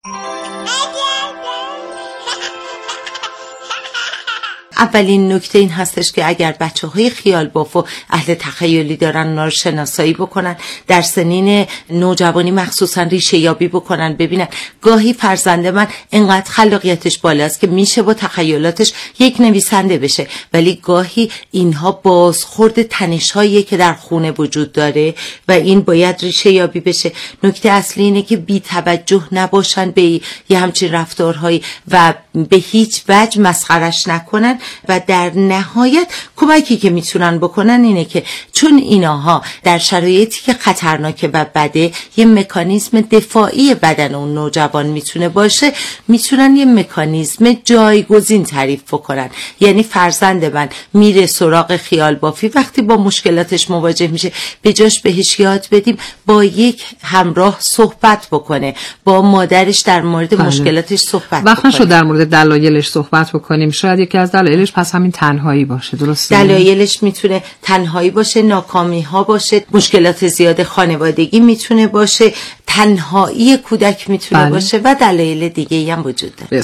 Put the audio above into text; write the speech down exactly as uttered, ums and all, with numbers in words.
اولین نکته این هستش که اگر بچه های خیال باف و اهل تخیلی دارن اونا رو شناسایی بکنن، در سنین نوجوانی مخصوصا ریشه یابی بکنن، ببینن گاهی فرزند من انقدر خلاقیتش بالاست که میشه با تخیلاتش یک نویسنده بشه، ولی گاهی اینها بازخورد تنش‌هایی که در خونه وجود داره و این باید ریشه یابی بشه. نکته اصلی اینه که بی توجه نباشن به یه همچین رفتارهایی و به هیچ وجه مسخرش نکنن و در نهایت کمکی که میتونن بکنن اینه که چون ایناها در شرایطی که خطرناکه و بده یه مکانیزم دفاعی بدن اون نوجوان میتونه باشه، میتونن یه مکانیزم جایگزین تعریف بکنن. یعنی فرزند من میره سراغ خیال بافی، وقتی با مشکلاتش مواجه میشه به جاش بهش یاد بدیم با یک همراه صحبت بکنه، با مادرش در مورد بله. مشکلاتش صحبت وقت بکنه. شد در مورد دلایلش صحبت بکنیم. شاید یکی از دلایلش پس همین تنهایی باشه. درسته؟ دلایلش میتونه تنهایی باشه، ناکامی ها باشه، مشکلات زیاد خانوادگی میتونه باشه، تنهایی کودک میتونه بله. باشه و دلایل دیگه هم وجود داره.